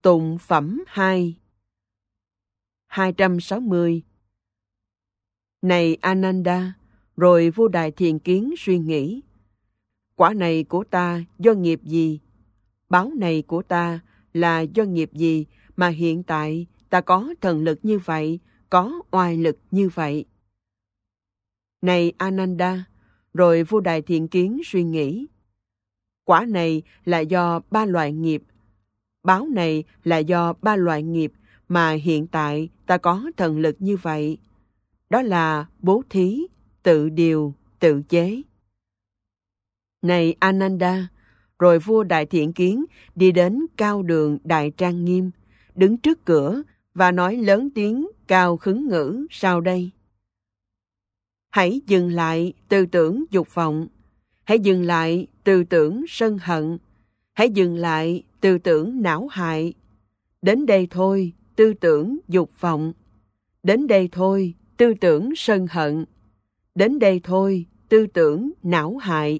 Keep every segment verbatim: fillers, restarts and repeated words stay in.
Tụng phẩm hai. hai trăm sáu mươi. Này Ananda, rồi vua Đại Thiện Kiến suy nghĩ, quả này của ta do nghiệp gì? Báo này của ta là do nghiệp gì mà hiện tại ta có thần lực như vậy, có oai lực như vậy? Này Ananda, rồi vua Đại Thiện Kiến suy nghĩ, quả này là do ba loại nghiệp. Báo này là do ba loại nghiệp mà hiện tại ta có thần lực như vậy. Đó là bố thí, tự điều, tự chế. Này Ananda, rồi vua Đại Thiện Kiến đi đến cao đường Đại Trang Nghiêm, đứng trước cửa và nói lớn tiếng cao khứng ngữ sau đây. Hãy dừng lại tư tưởng dục vọng. Hãy dừng lại tư tưởng sân hận. Hãy dừng lại tư tưởng não hại. Đến đây thôi, tư tưởng dục vọng. Đến đây thôi, tư tưởng sân hận. Đến đây thôi, tư tưởng não hại.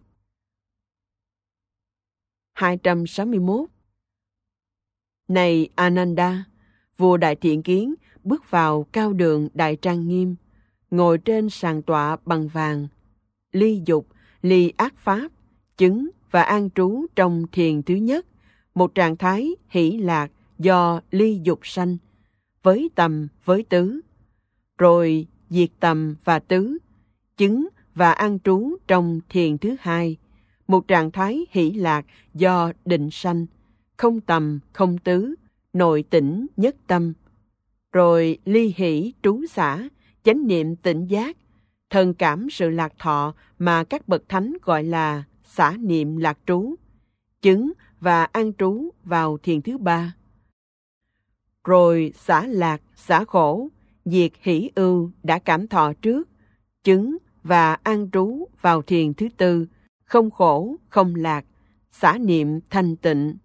hai trăm sáu mươi mốt. Này Ananda, vua Đại Thiện Kiến bước vào cao đường Đại Trang Nghiêm, ngồi trên sàn tọa bằng vàng, ly dục, ly ác pháp, chứng và an trú trong thiền thứ nhất, một trạng thái hỷ lạc do ly dục sanh, với tầm với tứ, rồi diệt tầm và tứ, chứng và an trú trong thiền thứ hai, một trạng thái hỷ lạc do định sanh, không tầm không tứ, nội tỉnh nhất tâm, rồi ly hỷ trú xả, chánh niệm tỉnh giác, thần cảm sự lạc thọ mà các bậc thánh gọi là xả niệm lạc trú, chứng và an trú vào thiền thứ ba. Rồi xả lạc, xả khổ, diệt hỷ ưu đã cảm thọ trước, chứng và an trú vào thiền thứ tư, không khổ, không lạc, xả niệm thanh tịnh.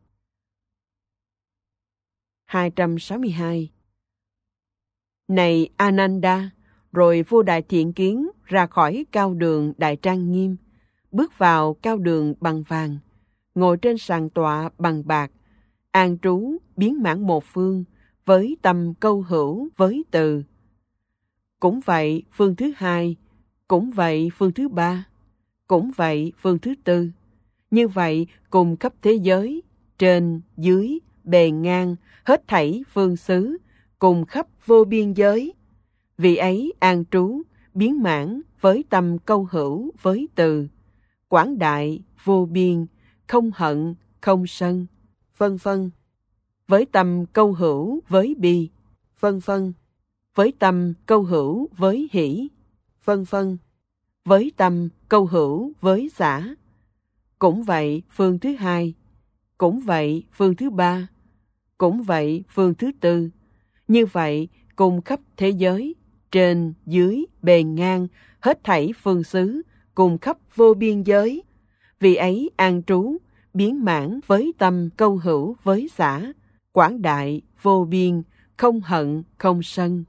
hai trăm sáu mươi hai. Này Ananda, rồi vua Đại Thiện Kiến ra khỏi cao đường Đại Trang Nghiêm, bước vào cao đường bằng vàng, ngồi trên sàn tọa bằng bạc, an trú biến mãn một phương, với tâm câu hữu với từ. Cũng vậy phương thứ hai, cũng vậy phương thứ ba, cũng vậy phương thứ tư. Như vậy cùng khắp thế giới, trên, dưới, bề ngang, hết thảy phương xứ, cùng khắp vô biên giới. Vì ấy an trú, biến mãn với tâm câu hữu với từ, quảng đại, vô biên, không hận, không sân, vân vân. Với tâm câu hữu với bi, vân vân. Với tâm câu hữu với hỷ, vân vân. Với tâm câu hữu với xả. Cũng vậy phương thứ hai, cũng vậy phương thứ ba, cũng vậy phương thứ tư. Như vậy cùng khắp thế giới, trên, dưới, bề ngang, hết thảy phương xứ, cùng khắp vô biên giới. Vì ấy an trú, biến mãn với tâm câu hữu với xả, quảng đại, vô biên, không hận, không sân.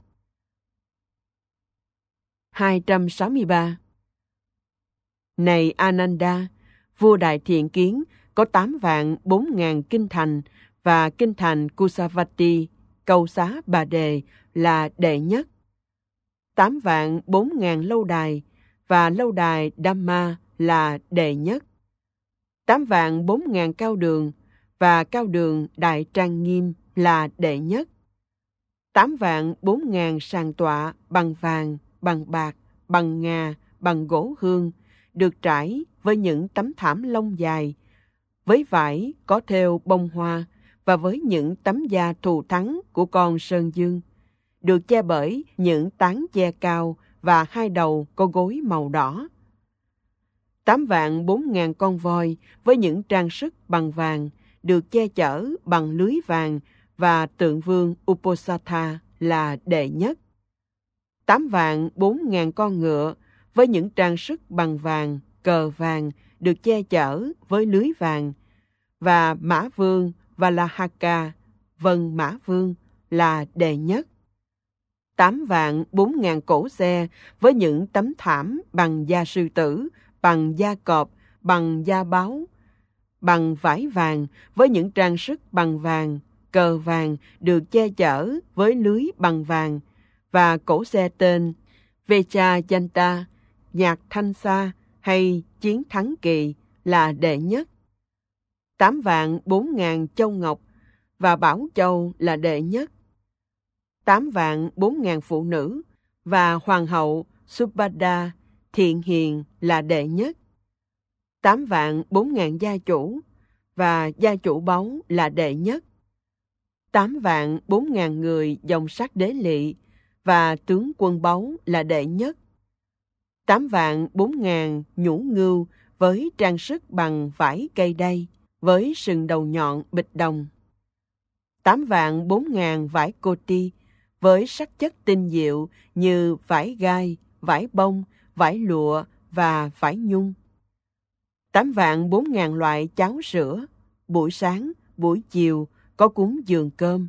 hai trăm sáu mươi ba. Này Ananda, vua Đại Thiện Kiến có tám vạn bốn ngàn kinh thành, và kinh thành Kusavati, Câu Xá Bà Đề là đệ nhất. Tám vạn bốn ngàn lâu đài, và lâu đài Dhamma là đệ nhất. Tám vạn bốn ngàn cao đường, và cao đường Đại Trang Nghiêm là đệ nhất. Tám vạn bốn ngàn sàn tọa bằng vàng, bằng bạc, bằng ngà, bằng gỗ hương, được trải với những tấm thảm lông dài, với vải có thêu bông hoa, và với những tấm da thù thắng của con sơn dương, được che bởi những tán che cao và hai đầu có gối màu đỏ. Tám vạn bốn ngàn con voi với những trang sức bằng vàng, được che chở bằng lưới vàng, và tượng vương Uposatha là đệ nhất. Tám vạn bốn ngàn con ngựa với những trang sức bằng vàng, cờ vàng, được che chở với lưới vàng, và mã vương Valahaka, vân mã vương là đệ nhất. Tám vạn bốn ngàn cổ xe với những tấm thảm bằng da sư tử, bằng da cọp, bằng da báo, bằng vải vàng với những trang sức bằng vàng, cờ vàng được che chở với lưới bằng vàng, và cỗ xe tên Vecha Janta, nhạc thanh xa hay chiến thắng kỳ là đệ nhất. Tám vạn bốn ngàn châu ngọc và bảo châu là đệ nhất. Tám vạn bốn ngàn phụ nữ và hoàng hậu Subhadra thiện hiền là đệ nhất. Tám vạn bốn ngàn gia chủ và gia chủ báu là đệ nhất. Tám vạn bốn ngàn người dòng sắc đế lỵ và tướng quân báu là đệ nhất. Tám vạn bốn ngàn nhũ ngưu với trang sức bằng vải cây đay, với sừng đầu nhọn bịch đồng. Tám vạn bốn ngàn vải coti với sắc chất tinh diệu như vải gai, vải bông, vải lụa và vải nhung. Tám vạn bốn ngàn loại cháo sữa, buổi sáng, buổi chiều có cúng dường cơm.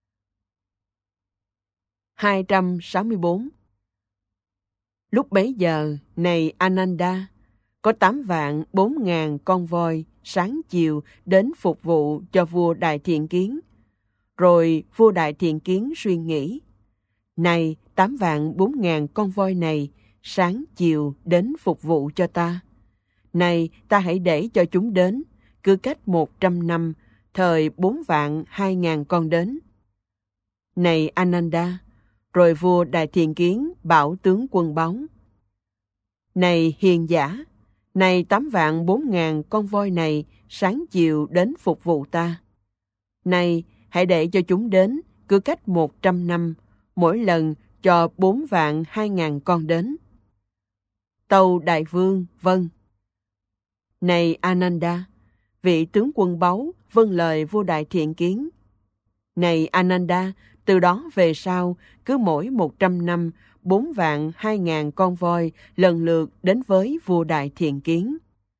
hai trăm sáu mươi bốn. Lúc bấy giờ, này Ananda, có tám vạn bốn ngàn con voi sáng chiều đến phục vụ cho vua Đại Thiện Kiến. Rồi vua Đại Thiện Kiến suy nghĩ, này tám vạn bốn ngàn con voi này sáng chiều đến phục vụ cho ta. Này ta hãy để cho chúng đến, cứ cách một trăm năm, thời bốn vạn hai ngàn con đến. Này Ananda, rồi vua Đại Thiện Kiến bảo tướng quân báu, này hiền giả, này tám vạn bốn ngàn con voi này sáng chiều đến phục vụ ta. Này hãy để cho chúng đến, cứ cách một trăm năm, mỗi lần cho bốn vạn hai ngàn con đến. Tâu đại vương, vâng. Này Ananda, vị tướng quân báu vâng lời vua Đại Thiện Kiến. Này Ananda, từ đó về sau, cứ mỗi một trăm năm, bốn vạn hai ngàn con voi lần lượt đến với vua Đại Thiện Kiến.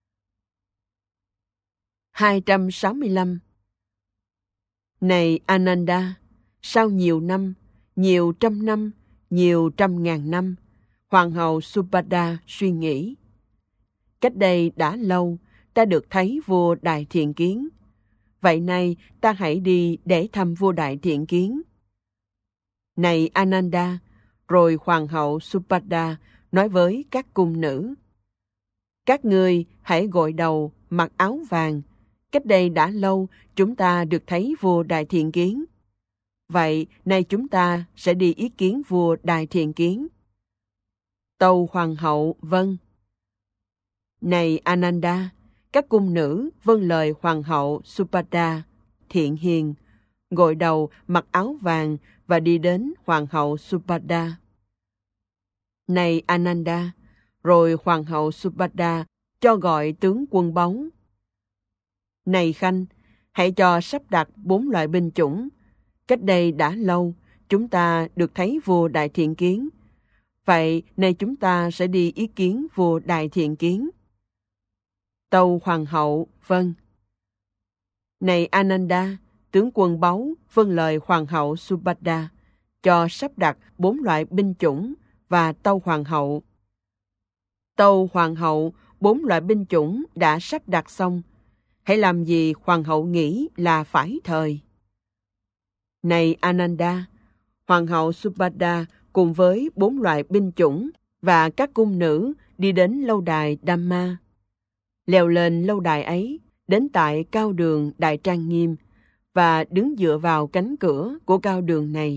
hai trăm sáu mươi lăm. Này Ananda, sau nhiều năm, nhiều trăm năm, nhiều trăm ngàn năm, hoàng hậu Subhadra suy nghĩ, cách đây đã lâu, ta được thấy vua Đại Thiện Kiến. Vậy nay ta hãy đi để thăm vua Đại Thiện Kiến. Này Ananda, rồi hoàng hậu Subhadra nói với các cung nữ, các ngươi hãy gội đầu, mặc áo vàng. Cách đây đã lâu, chúng ta được thấy vua Đại Thiện Kiến. Vậy, nay chúng ta sẽ đi ý kiến vua Đại Thiện Kiến. Tâu hoàng hậu, vâng. Này Ananda, các cung nữ vâng lời hoàng hậu Subhadra thiện hiền, gội đầu, mặc áo vàng và đi đến hoàng hậu Subhadra. Này Ananda, rồi hoàng hậu Subhadra cho gọi tướng quân báu. Này Khanh, hãy cho sắp đặt bốn loại binh chủng. Cách đây đã lâu, chúng ta được thấy vua Đại Thiện Kiến. Vậy, nay chúng ta sẽ đi ý kiến vua Đại Thiện Kiến. Tâu hoàng hậu, vâng. Này Ananda, tướng quân báu vâng lời hoàng hậu Subhadra, cho sắp đặt bốn loại binh chủng và tâu hoàng hậu. Tâu hoàng hậu, bốn loại binh chủng đã sắp đặt xong. Hãy làm gì hoàng hậu nghĩ là phải thời. Này Ananda, hoàng hậu Subhadra cùng với bốn loại binh chủng và các cung nữ đi đến lâu đài Dhamma. Leo lên lâu đài ấy, đến tại cao đường Đại Trang Nghiêm và đứng dựa vào cánh cửa của cao đường này.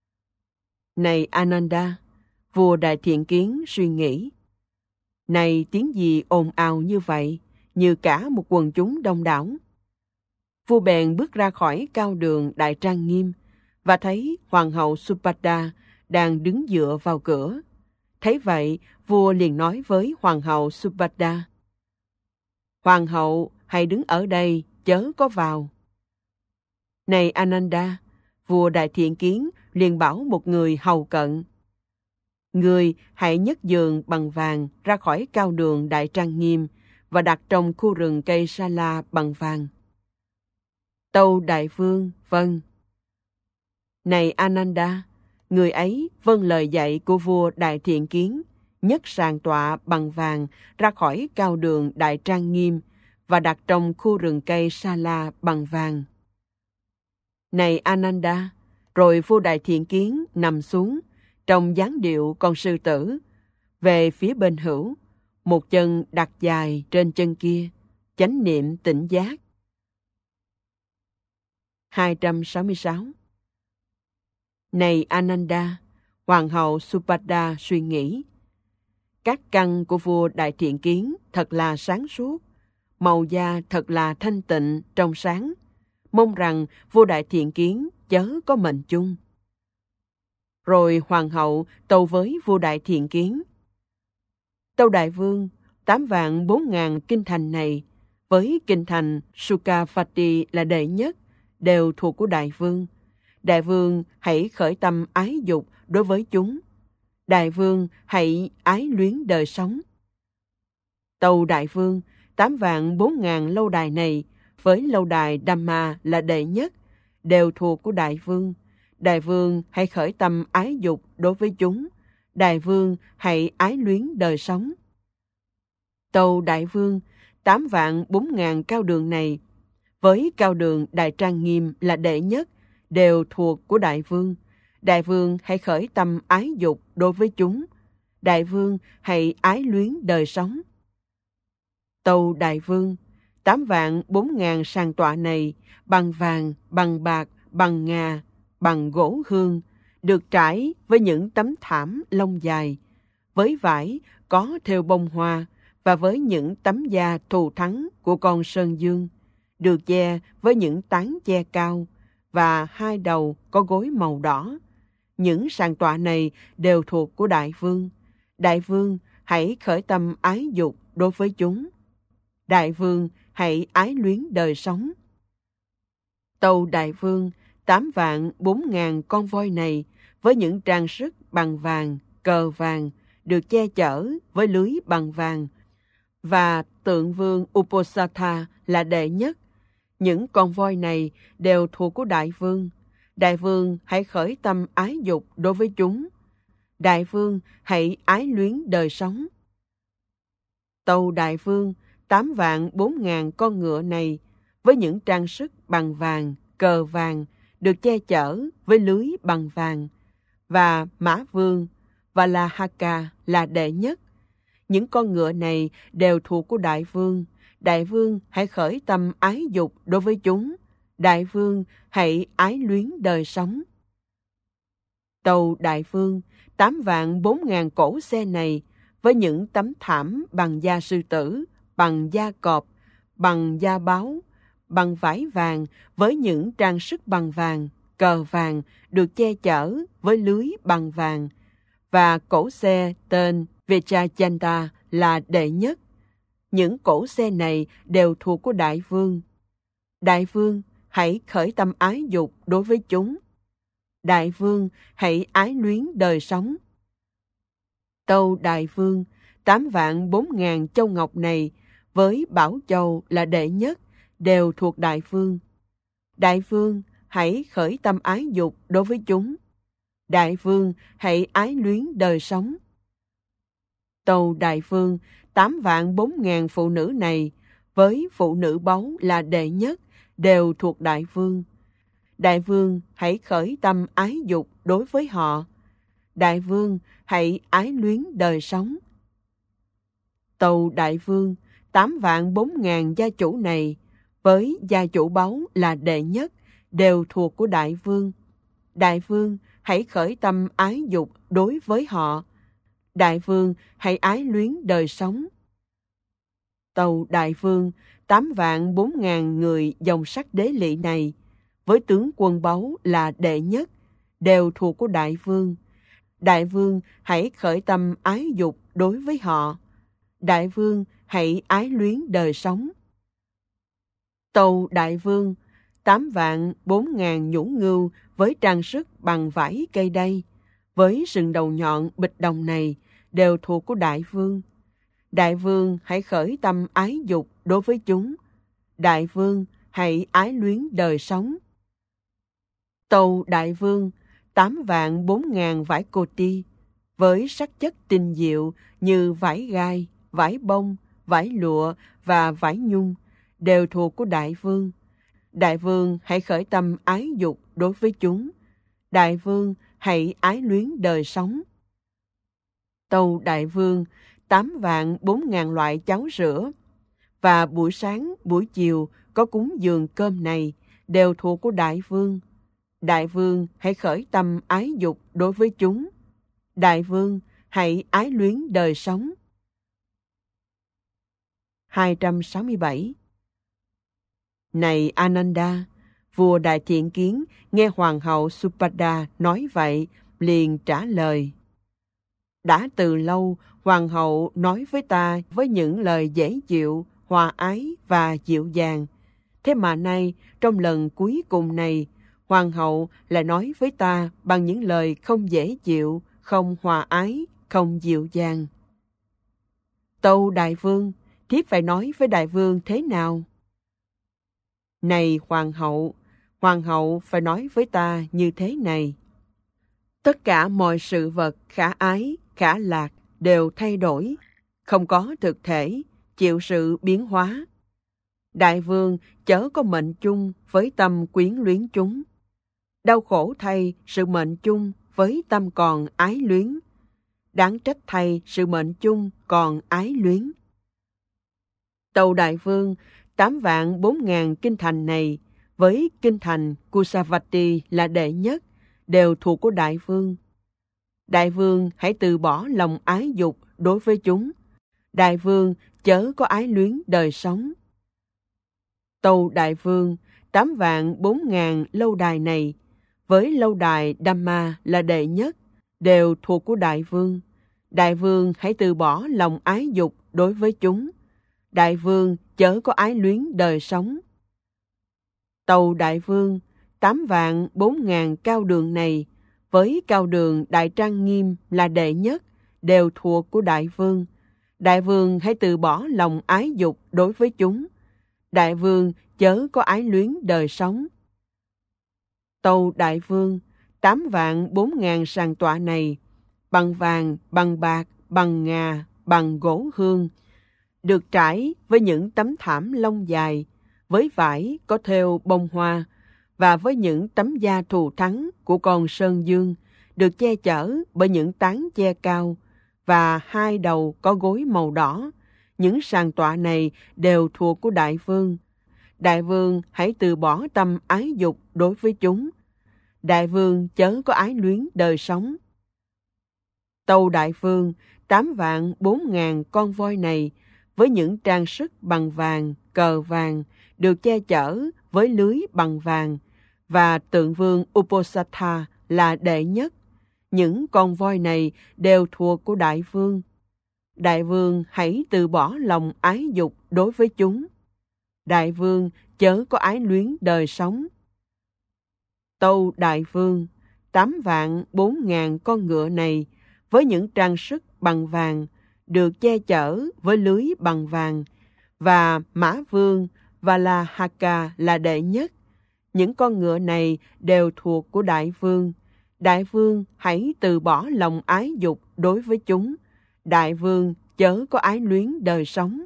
Này Ananda, vua Đại Thiện Kiến suy nghĩ, này tiếng gì ồn ào như vậy, như cả một quần chúng đông đảo. Vua bèn bước ra khỏi cao đường Đại Trang Nghiêm và thấy hoàng hậu Subhadra đang đứng dựa vào cửa. Thấy vậy, vua liền nói với hoàng hậu Subhadra, hoàng hậu, hãy đứng ở đây, chớ có vào. Này Ananda, vua Đại Thiện Kiến liền bảo một người hầu cận, người hãy nhấc giường bằng vàng ra khỏi cao đường Đại Trang Nghiêm và đặt trong khu rừng cây sa la bằng vàng. Tâu đại vương, vâng. Này Ananda, người ấy vâng lời dạy của vua Đại Thiện Kiến, nhấc sàn tọa bằng vàng ra khỏi cao đường Đại Trang Nghiêm và đặt trong khu rừng cây sa la bằng vàng. Này Ananda, rồi vua Đại Thiện Kiến nằm xuống trong dáng điệu con sư tử, về phía bên hữu, một chân đặt dài trên chân kia, chánh niệm tỉnh giác. hai trăm sáu mươi sáu. Này Ananda, Hoàng hậu Supada suy nghĩ, các căn của vua Đại Thiện Kiến thật là sáng suốt, màu da thật là thanh tịnh, trong sáng. Mong rằng vua Đại Thiện Kiến chớ có mệnh chung. Rồi hoàng hậu tâu với vua Đại Thiện Kiến, tâu đại vương, tám vạn bốn ngàn kinh thành này, với kinh thành Sukhavati là đệ nhất, đều thuộc của đại vương. Đại vương hãy khởi tâm ái dục đối với chúng. Đại vương hãy ái luyến đời sống. Tâu đại vương, tám vạn bốn ngàn lâu đài này, với lâu đài Dhamma là đệ nhất, đều thuộc của đại vương. Đại vương hãy khởi tâm ái dục đối với chúng. Đại vương hãy ái luyến đời sống. Tâu đại vương, tám vạn bốn ngàn cao đường này, với cao đường Đại Trang Nghiêm là đệ nhất, đều thuộc của đại vương. Đại vương hãy khởi tâm ái dục đối với chúng. Đại vương hãy ái luyến đời sống. Tâu đại vương, tám vạn bốn ngàn sàn tọa này, bằng vàng, bằng bạc, bằng ngà, bằng gỗ hương, được trải với những tấm thảm lông dài, với vải có thêu bông hoa, và với những tấm da thù thắng của con sơn dương, được che với những tán che cao, và hai đầu có gối màu đỏ. Những sàn tọa này đều thuộc của đại vương. Đại vương hãy khởi tâm ái dục đối với chúng. Đại vương hãy ái luyến đời sống. Tâu đại vương, tám vạn bốn ngàn con voi này, với những trang sức bằng vàng, cờ vàng, được che chở với lưới bằng vàng, và tượng vương Uposatha là đệ nhất. Những con voi này đều thuộc của đại vương. Đại vương hãy khởi tâm ái dục đối với chúng. Đại vương hãy ái luyến đời sống. Tâu đại vương, tám vạn bốn ngàn con ngựa này, với những trang sức bằng vàng, cờ vàng, được che chở với lưới bằng vàng, và mã vương và là Haka là đệ nhất. Những con ngựa này đều thuộc của đại vương. Đại vương hãy khởi tâm ái dục đối với chúng. Đại vương hãy ái luyến đời sống. Tâu đại vương, tám vạn bốn ngàn cỗ xe này, với những tấm thảm bằng da sư tử, bằng da cọp, bằng da báo, bằng vải vàng, với những trang sức bằng vàng, cờ vàng, được che chở với lưới bằng vàng, và cỗ xe tên Vechayanta là đệ nhất. Những cỗ xe này đều thuộc của đại vương. Đại vương hãy khởi tâm ái dục đối với chúng. Đại vương hãy ái luyến đời sống. Tâu đại vương, tám vạn bốn ngàn châu ngọc này, với bảo châu là đệ nhất, đều thuộc đại vương. Đại vương hãy khởi tâm ái dục đối với chúng. Đại vương hãy ái luyến đời sống. Tâu đại vương, tám vạn bốn ngàn phụ nữ này, với phụ nữ báu là đệ nhất, đều thuộc đại vương. Đại vương hãy khởi tâm ái dục đối với họ. Đại vương hãy ái luyến đời sống. Tâu đại vương, tám vạn bốn ngàn gia chủ này, với gia chủ báu là đệ nhất, đều thuộc của đại vương. Đại vương hãy khởi tâm ái dục đối với họ. Đại vương hãy ái luyến đời sống. Tâu đại vương, tám vạn bốn ngàn người dòng sắc đế lỵ này, với tướng quân báu là đệ nhất, đều thuộc của đại vương. Đại vương hãy khởi tâm ái dục đối với họ. Đại vương hãy ái luyến đời sống. Tâu đại vương, tám vạn bốn ngàn nhũ ngưu với trang sức bằng vải cây đay, với sừng đầu nhọn bịch đồng này, đều thuộc của đại vương. Đại vương hãy khởi tâm ái dục đối với chúng. Đại vương hãy ái luyến đời sống. Tâu đại vương, tám vạn bốn ngàn vải cô ti, với sắc chất tinh diệu như vải gai, vải bông, vải lụa và vải nhung, đều thuộc của đại vương. Đại vương hãy khởi tâm ái dục đối với chúng. Đại vương hãy ái luyến đời sống. Tâu đại vương, tám vạn bốn ngàn loại cháo sữa, và buổi sáng, buổi chiều có cúng dường cơm này, đều thuộc của đại vương. Đại vương hãy khởi tâm ái dục đối với chúng. Đại vương hãy ái luyến đời sống. hai trăm sáu mươi bảy. Này Ananda, vua Đại Thiện Kiến nghe hoàng hậu Supada nói vậy, liền trả lời: Đã từ lâu, hoàng hậu nói với ta với những lời dễ chịu, hòa ái và dịu dàng. Thế mà nay, trong lần cuối cùng này, hoàng hậu lại nói với ta bằng những lời không dễ chịu, không hòa ái, không dịu dàng. Tâu đại vương, thiếp phải nói với đại vương thế nào? Này hoàng hậu, hoàng hậu phải nói với ta như thế này: Tất cả mọi sự vật khả ái, khả lạc đều thay đổi, không có thực thể, chịu sự biến hóa. Đại vương chớ có mệnh chung với tâm quyến luyến chúng. Đau khổ thay sự mệnh chung với tâm còn ái luyến. Đáng trách thay sự mệnh chung còn ái luyến. Tâu đại vương, tám vạn bốn ngàn kinh thành này, với kinh thành Kusavati là đệ nhất, đều thuộc của đại vương. Đại vương hãy từ bỏ lòng ái dục đối với chúng. Đại vương chớ có ái luyến đời sống. Tâu đại vương, tám vạn bốn ngàn lâu đài này, với lâu đài Dhamma là đệ nhất, đều thuộc của đại vương. Đại vương hãy từ bỏ lòng ái dục đối với chúng. Đại vương chớ có ái luyến đời sống. Tâu đại vương, tám vạn bốn ngàn cao đường này, với cao đường Đại Trang Nghiêm là đệ nhất, đều thuộc của đại vương. Đại vương hãy từ bỏ lòng ái dục đối với chúng. Đại vương chớ có ái luyến đời sống. Tâu đại vương, tám vạn bốn ngàn sàn tọa này, bằng vàng, bằng bạc, bằng ngà, bằng gỗ hương, được trải với những tấm thảm lông dài, với vải có thêu bông hoa, và với những tấm da thù thắng của con sơn dương, được che chở bởi những tán che cao, và hai đầu có gối màu đỏ. Những sàn tọa này đều thuộc của đại vương. Đại vương hãy từ bỏ tâm ái dục đối với chúng. Đại vương chớ có ái luyến đời sống. Tâu đại vương, tám vạn bốn ngàn con voi này, với những trang sức bằng vàng, cờ vàng, được che chở với lưới bằng vàng, và tượng vương Uposatha là đệ nhất. Những con voi này đều thuộc của đại vương. Đại vương hãy từ bỏ lòng ái dục đối với chúng. Đại vương chớ có ái luyến đời sống. Tâu đại vương, tám vạn bốn ngàn con ngựa này, với những trang sức bằng vàng, được che chở với lưới bằng vàng, và mã vương và là Haka là đệ nhất. Những con ngựa này đều thuộc của đại vương. Đại vương hãy từ bỏ lòng ái dục đối với chúng. Đại vương chớ có ái luyến đời sống.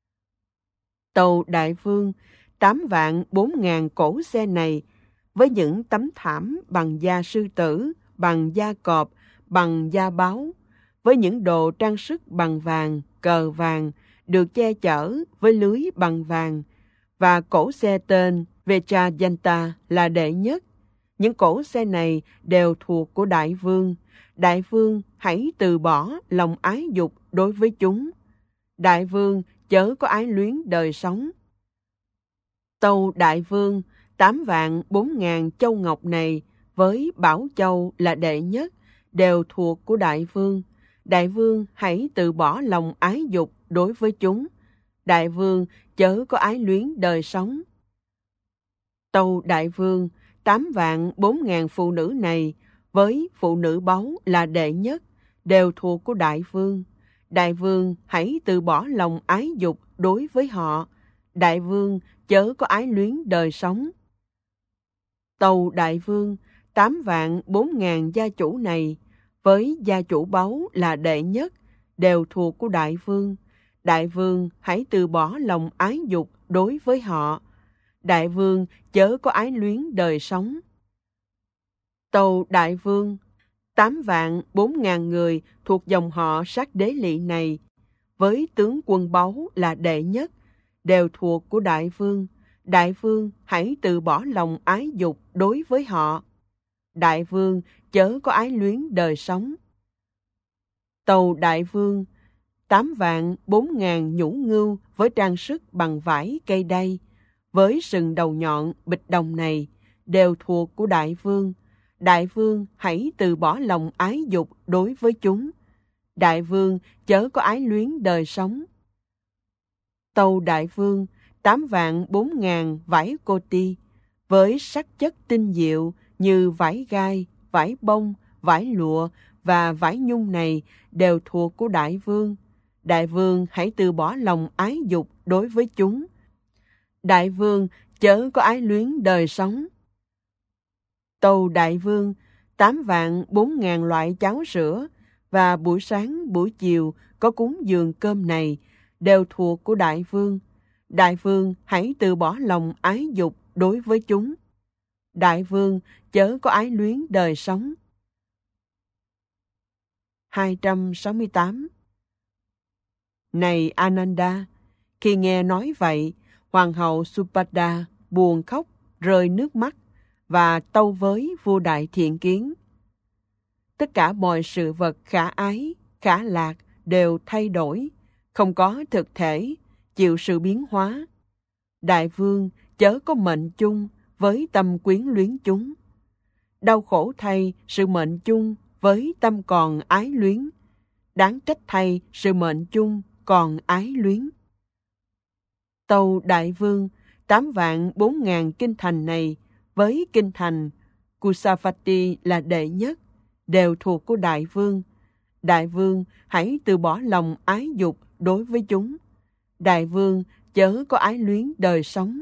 Tâu đại vương, tám vạn bốn ngàn cổ xe này, với những tấm thảm bằng da sư tử, bằng da cọp, bằng da báo, với những đồ trang sức bằng vàng, cờ vàng, được che chở với lưới bằng vàng, và cổ xe tên Vechayanta là đệ nhất. Những cổ xe này đều thuộc của đại vương. Đại vương hãy từ bỏ lòng ái dục đối với chúng. Đại vương chớ có ái luyến đời sống. Tâu đại vương, tám vạn bốn ngàn châu ngọc này, với bảo châu là đệ nhất, đều thuộc của đại vương. Đại vương hãy từ bỏ lòng ái dục đối với chúng. Đại vương chớ có ái luyến đời sống. Tâu đại vương, tám vạn bốn ngàn phụ nữ này, với phụ nữ báu là đệ nhất, đều thuộc của đại vương. Đại vương hãy từ bỏ lòng ái dục đối với họ. Đại vương chớ có ái luyến đời sống. Tâu đại vương, tám vạn bốn ngàn gia chủ này, với gia chủ báu là đệ nhất, đều thuộc của đại vương. Đại vương hãy từ bỏ lòng ái dục đối với họ. Đại vương chớ có ái luyến đời sống. Tâu đại vương, tám vạn bốn ngàn người thuộc dòng họ Sát Đế Lỵ này, với tướng quân báu là đệ nhất, đều thuộc của đại vương. Đại vương hãy từ bỏ lòng ái dục đối với họ. Đại vương chớ có ái luyến đời sống. Tâu đại vương, tám vạn bốn ngàn nhũ ngưu với trang sức bằng vải cây đay, với sừng đầu nhọn bịch đồng này, đều thuộc của đại vương. Đại vương hãy từ bỏ lòng ái dục đối với chúng. Đại vương chớ có ái luyến đời sống. Tâu đại vương, tám vạn bốn ngàn vải cô ti, với sắc chất tinh diệu như vải gai, vải bông, vải lụa và vải nhung này, đều thuộc của đại vương. Đại vương hãy từ bỏ lòng ái dục đối với chúng. Đại vương chớ có ái luyến đời sống. Tâu đại vương, tám vạn bốn ngàn loại cháo sữa và buổi sáng buổi chiều có cúng dường cơm này, đều thuộc của đại vương. Đại vương hãy từ bỏ lòng ái dục đối với chúng. Đại vương chớ có ái luyến đời sống. hai trăm sáu mươi tám. Này Ananda, khi nghe nói vậy, hoàng hậu Supada buồn khóc, rơi nước mắt và tâu với vua Đại Thiện Kiến. Tất cả mọi sự vật khả ái, khả lạc đều thay đổi, không có thực thể, chịu sự biến hóa. Đại vương chớ có mệnh chung với tâm quyến luyến chúng. Đau khổ thay sự mệnh chung với tâm còn ái luyến. Đáng trách thay sự mệnh chung còn ái luyến. Tâu đại vương, tám vạn bốn ngàn kinh thành này, với kinh thành Kusavati là đệ nhất, đều thuộc của đại vương. Đại vương hãy từ bỏ lòng ái dục đối với chúng. Đại vương chớ có ái luyến đời sống.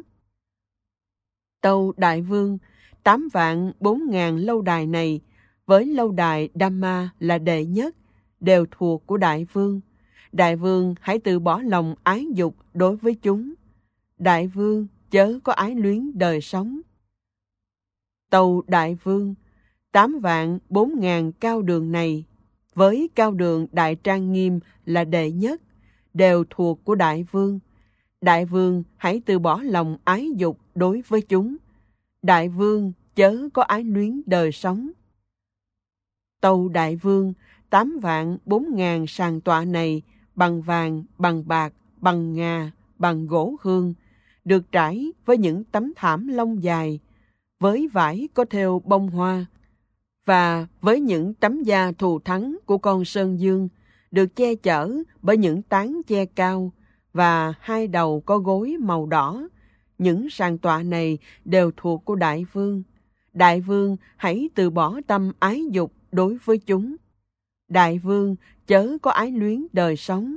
Tâu đại vương, tám vạn bốn ngàn lâu đài này, với lâu đài Dhamma là đệ nhất, đều thuộc của đại vương. Đại vương hãy từ bỏ lòng ái dục đối với chúng. Đại vương chớ có ái luyến đời sống. Tâu đại vương, tám vạn bốn ngàn cao đường này, với cao đường Đại Trang Nghiêm là đệ nhất, đều thuộc của đại vương. Đại vương hãy từ bỏ lòng ái dục đối với chúng. Đại vương chớ có ái luyến đời sống. Tâu đại vương, tám vạn bốn ngàn sàn tọa này, bằng vàng, bằng bạc, bằng ngà, bằng gỗ hương, được trải với những tấm thảm lông dài, với vải có thêu bông hoa, và với những tấm da thù thắng của con sơn dương, được che chở bởi những tán che cao, và hai đầu có gối màu đỏ. Những sàn tọa này đều thuộc của đại vương. Đại vương hãy từ bỏ tâm ái dục đối với chúng. Đại vương chớ có ái luyến đời sống.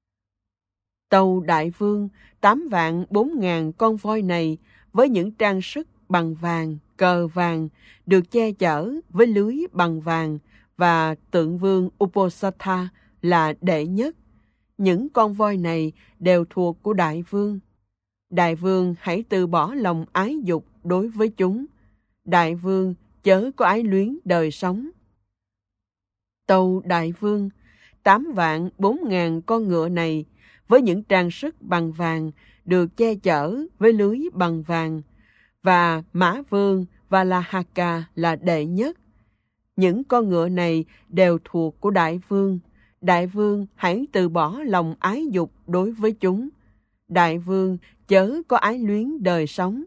Tâu đại vương, tám vạn bốn ngàn con voi này, với những trang sức bằng vàng, cờ vàng, được che chở với lưới bằng vàng, và tượng vương Uposatha là đệ nhất. Những con voi này đều thuộc của đại vương. Đại vương hãy từ bỏ lòng ái dục đối với chúng. Đại vương chớ có ái luyến đời sống. Tâu đại vương, tám vạn bốn ngàn con ngựa này, với những trang sức bằng vàng, được che chở với lưới bằng vàng, và mã vương Valahaka là đệ nhất. Những con ngựa này đều thuộc của đại vương. Đại vương hãy từ bỏ lòng ái dục đối với chúng. Đại vương chớ có ái luyến đời sống.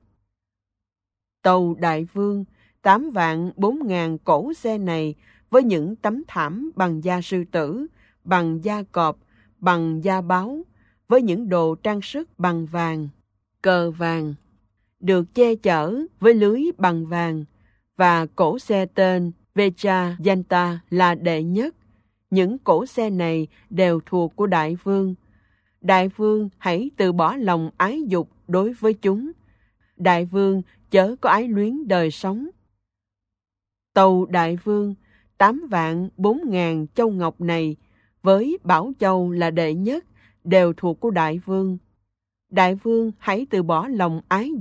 Tâu đại vương, tám vạn bốn ngàn cổ xe này, với những tấm thảm bằng da sư tử, bằng da cọp, bằng da báo, với những đồ trang sức bằng vàng, cờ vàng, được che chở với lưới bằng vàng, và cổ xe tên Vecha Yanta là đệ nhất. Những cổ xe này đều thuộc của đại vương. Đại vương hãy từ bỏ lòng ái dục đối với chúng. Đại vương chớ có ái luyến đời sống. Tâu đại vương, tám vạn bốn ngàn châu ngọc này, với Bảo Châu là đệ nhất, đều thuộc của đại vương. Đại vương hãy từ bỏ lòng ái dục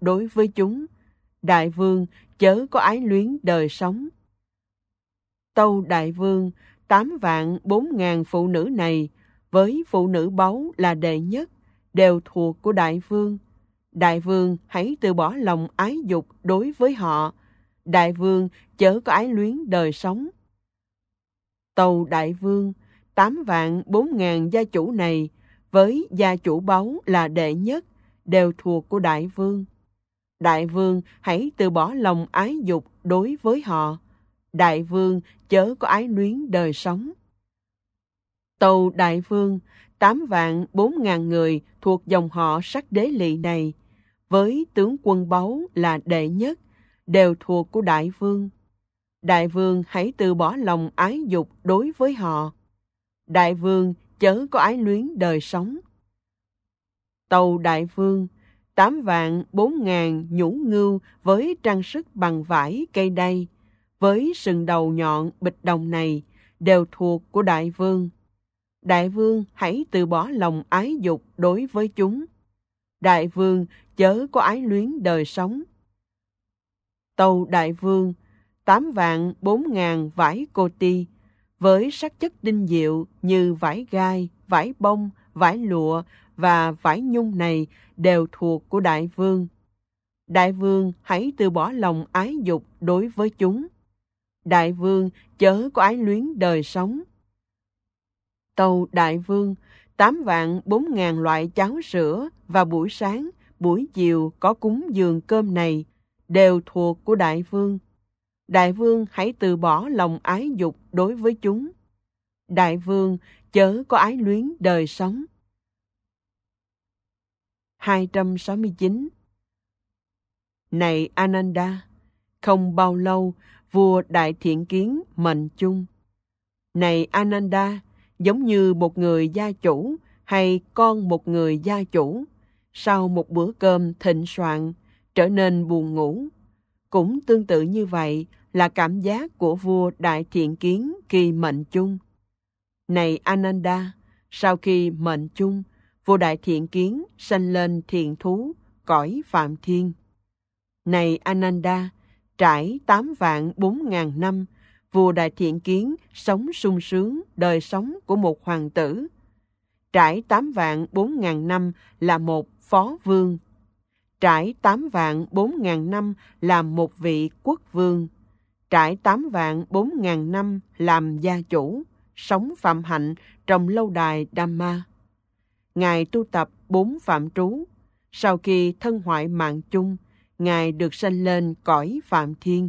đối với chúng. Đại vương chớ có ái luyến đời sống. Tâu đại vương, tám vạn bốn ngàn phụ nữ này, với phụ nữ báu là đệ nhất, đều thuộc của đại vương. Đại vương hãy từ bỏ lòng ái dục đối với họ. Đại vương chớ có ái luyến đời sống. Tâu đại vương, tám vạn bốn ngàn gia chủ này, với gia chủ báu là đệ nhất, đều thuộc của đại vương. Đại vương hãy từ bỏ lòng ái dục đối với họ. Đại vương chớ có ái luyến đời sống. Tâu đại vương, tám vạn bốn ngàn người thuộc dòng họ Sắc Đế Lỵ này, với tướng quân báu là đệ nhất, đều thuộc của đại vương. Đại vương hãy từ bỏ lòng ái dục đối với họ. Đại vương chớ có ái luyến đời sống. Tâu đại vương, tám vạn bốn ngàn nhũ ngưu với trang sức bằng vải cây đay, với sừng đầu nhọn bịch đồng này, đều thuộc của đại vương. Đại vương hãy từ bỏ lòng ái dục đối với chúng. Đại vương chớ có ái luyến đời sống. Tâu đại vương, tám vạn bốn ngàn vải cô ti, với sắc chất tinh diệu như vải gai, vải bông, vải lụa và vải nhung này, đều thuộc của đại vương. Đại vương hãy từ bỏ lòng ái dục đối với chúng. Đại vương chớ có ái luyến đời sống. Tâu đại vương, tám vạn bốn ngàn loại cháo sữa và buổi sáng, buổi chiều có cúng dường cơm này, đều thuộc của đại vương. Đại vương hãy từ bỏ lòng ái dục đối với chúng. Đại vương chớ có ái luyến đời sống. hai trăm sáu mươi chín. Này Ananda, không bao lâu, vua Đại Thiện Kiến mệnh chung. Này Ananda, giống như một người gia chủ hay con một người gia chủ, sau một bữa cơm thịnh soạn, trở nên buồn ngủ. Cũng tương tự như vậy là cảm giác của vua Đại Thiện Kiến khi mệnh chung. Này Ananda, sau khi mệnh chung, vua Đại Thiện Kiến sanh lên thiện thú, cõi Phạm Thiên. Này Ananda, trải tám vạn bốn ngàn năm, vua Đại Thiện Kiến sống sung sướng đời sống của một hoàng tử. Trải tám vạn bốn ngàn năm là một phó vương. Trải tám vạn bốn ngàn năm làm một vị quốc vương. Trải tám vạn bốn ngàn năm làm gia chủ, sống phạm hạnh trong lâu đài Dhamma. Ngài tu tập bốn phạm trú. Sau khi thân hoại mạng chung, Ngài được sanh lên cõi Phạm Thiên.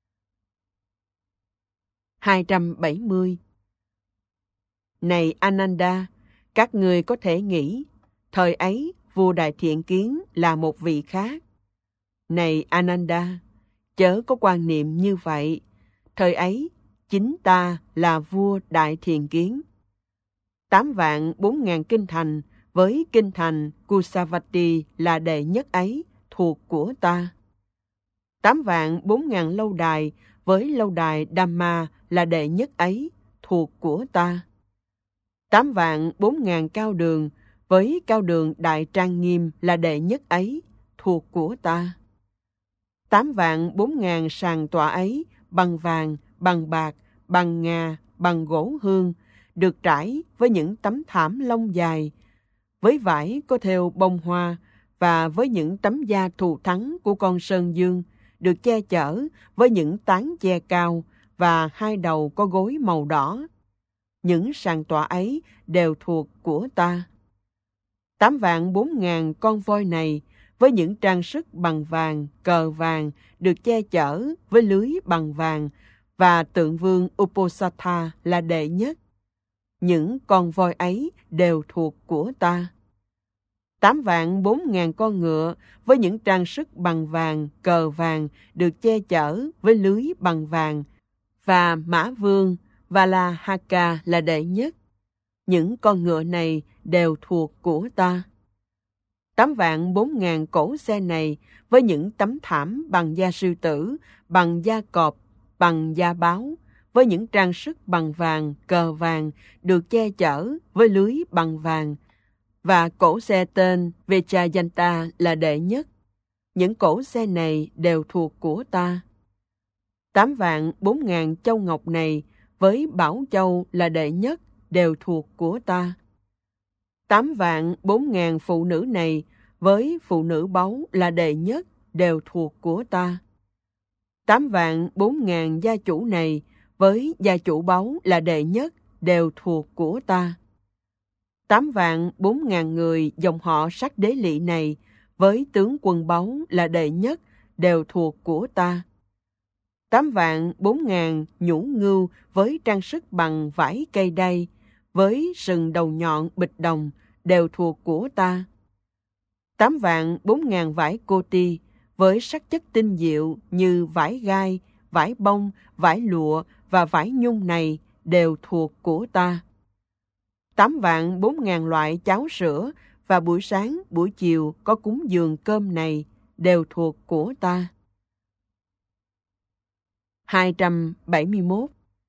hai trăm bảy mươi. Này Ananda, các ngươi có thể nghĩ, thời ấy vua Đại Thiện Kiến là một vị khác. Này Ananda, chớ có quan niệm như vậy. Thời ấy, chính ta là vua Đại Thiện Kiến. Tám vạn bốn ngàn kinh thành với kinh thành Kusavati là đệ nhất ấy, thuộc của ta. Tám vạn bốn ngàn lâu đài với lâu đài Dhamma là đệ nhất ấy, thuộc của ta. Tám vạn bốn ngàn cao đường với cao đường Đại Trang Nghiêm là đệ nhất ấy, thuộc của ta. Tám vạn bốn ngàn sàn tọa ấy bằng vàng, bằng bạc, bằng ngà, bằng gỗ hương, được trải với những tấm thảm lông dài, với vải có thêu bông hoa và với những tấm da thù thắng của con sơn dương, được che chở với những tán che cao và hai đầu có gối màu đỏ. Những sàn tọa ấy đều thuộc của ta. Tám vạn bốn ngàn con voi này với những trang sức bằng vàng, cờ vàng, được che chở với lưới bằng vàng, và tượng vương Uposatha là đệ nhất. Những con voi ấy đều thuộc của ta. Tám vạn bốn ngàn con ngựa với những trang sức bằng vàng, cờ vàng, được che chở với lưới bằng vàng, và mã vương Valahaka là đệ nhất. Những con ngựa này đều thuộc của ta. Tám vạn bốn ngàn cỗ xe này với những tấm thảm bằng da sư tử, bằng da cọp, bằng da báo, với những trang sức bằng vàng, cờ vàng, được che chở với lưới bằng vàng, và cỗ xe tên Vechayanta là đệ nhất. những cỗ xe này đều thuộc của ta. Tám vạn bốn ngàn châu ngọc này với Bảo Châu là đệ nhất đều thuộc của ta. Tám vạn bốn ngàn phụ nữ này với phụ nữ báu là đệ nhất đều thuộc của ta. Tám vạn bốn ngàn gia chủ này với gia chủ báu là đệ nhất đều thuộc của ta. Tám vạn bốn ngàn người dòng họ Sắc Đế Lỵ này với tướng quân báu là đệ nhất đều thuộc của ta. Tám vạn bốn ngàn nhũ ngưu với trang sức bằng vải cây đay, với sừng đầu nhọn bịch đồng đều thuộc của ta. Tám vạn bốn ngàn vải cô ti với sắc chất tinh diệu như vải gai, vải bông, vải lụa và vải nhung này đều thuộc của ta. Tám vạn bốn ngàn loại cháo sữa và buổi sáng, buổi chiều có cúng dường cơm này đều thuộc của ta. hai trăm bảy mươi mốt.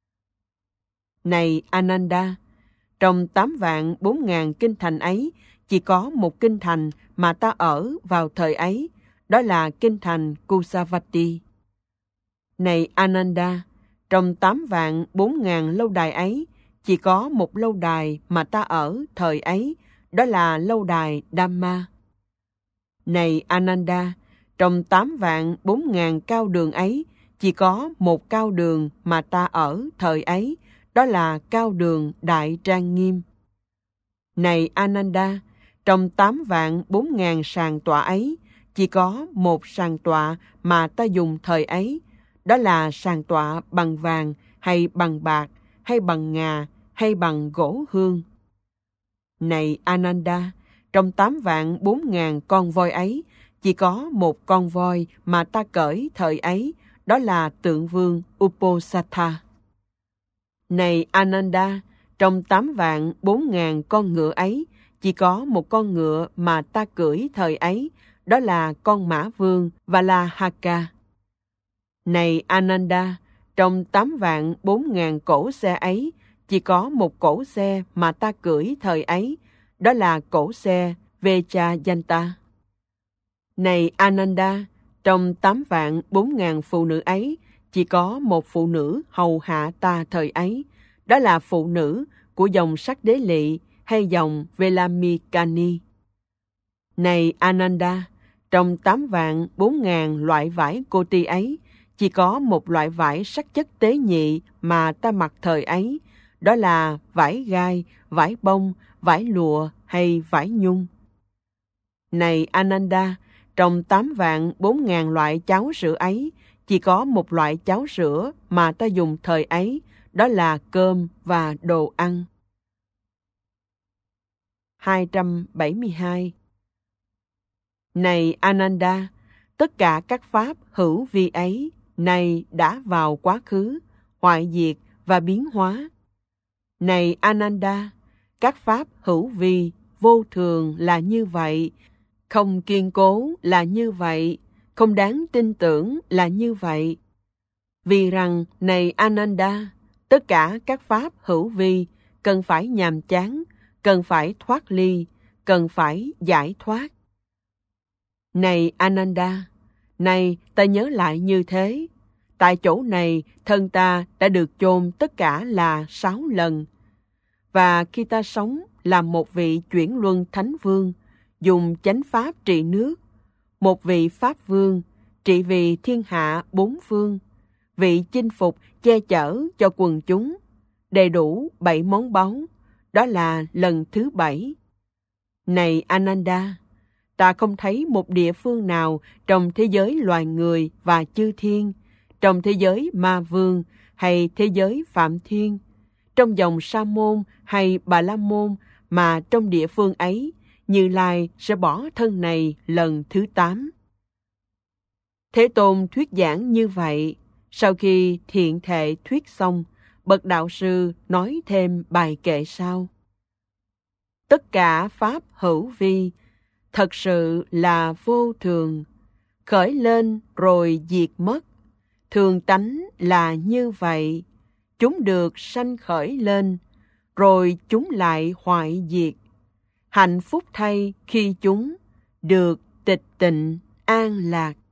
Này Ananda, trong tám vạn bốn ngàn kinh thành ấy, chỉ có một kinh thành mà ta ở vào thời ấy, đó là kinh thành Kusavati. Này Ananda, trong tám vạn bốn ngàn lâu đài ấy, chỉ có một lâu đài mà ta ở thời ấy, đó là lâu đài Dhamma. Này Ananda, trong tám vạn bốn ngàn cao đường ấy, chỉ có một cao đường mà ta ở thời ấy, đó là cao đường Đại Trang Nghiêm. Này Ananda, trong tám vạn bốn ngàn sàn tọa ấy, chỉ có một sàn tọa mà ta dùng thời ấy, đó là sàn tọa bằng vàng hay bằng bạc hay bằng ngà hay bằng gỗ hương. Này Ananda, trong tám vạn bốn ngàn con voi ấy, chỉ có một con voi mà ta cởi thời ấy, đó là tượng vương Uposatha. Này Ananda, trong tám vạn bốn ngàn con ngựa ấy, chỉ có một con ngựa mà ta cưỡi thời ấy, đó là con mã vương Valahaka. Này Ananda, trong tám vạn bốn ngàn cỗ xe ấy, chỉ có một cỗ xe mà ta cưỡi thời ấy, đó là cỗ xe Vechayanta. Này Ananda, trong tám vạn bốn ngàn phụ nữ ấy, chỉ có một phụ nữ hầu hạ ta thời ấy, đó là phụ nữ của dòng Sắc Đế Lỵ hay dòng Velamikani. Này Ananda, trong tám vạn bốn ngàn loại vải cô ti ấy, chỉ có một loại vải sắc chất tế nhị mà ta mặc thời ấy, đó là vải gai, vải bông, vải lụa hay vải nhung. Này Ananda, trong tám vạn bốn ngàn loại cháo sữa ấy, chỉ có một loại cháo sữa mà ta dùng thời ấy, đó là cơm và đồ ăn. hai trăm bảy mươi hai. Này Ananda, tất cả các pháp hữu vi ấy, nay đã vào quá khứ, hoại diệt và biến hóa. Này Ananda, các pháp hữu vi, vô thường là như vậy, không kiên cố là như vậy, không đáng tin tưởng là như vậy. Vì rằng, này Ananda, tất cả các pháp hữu vi cần phải nhàm chán, cần phải thoát ly, cần phải giải thoát. Này Ananda, này ta nhớ lại như thế, tại chỗ này thân ta đã được chôn tất cả là sáu lần. Và khi ta sống làm một vị chuyển luân thánh vương, dùng chánh pháp trị nước, một vị pháp vương trị vì thiên hạ bốn phương, vị chinh phục che chở cho quần chúng, đầy đủ bảy món báu, đó là lần thứ bảy. Này Ananda, ta không thấy một địa phương nào trong thế giới loài người và chư thiên, trong thế giới ma vương hay thế giới phạm thiên, trong dòng Sa môn hay Bà La môn, mà trong địa phương ấy, Như Lai sẽ bỏ thân này lần thứ tám. Thế Tôn thuyết giảng như vậy. Sau khi thiện thệ thuyết xong, bậc đạo sư nói thêm bài kệ sau. Tất cả pháp hữu vi, thật sự là vô thường, khởi lên rồi diệt mất. Thường tánh là như vậy, chúng được sanh khởi lên, rồi chúng lại hoại diệt. Hạnh phúc thay khi chúng được tịch tịnh an lạc.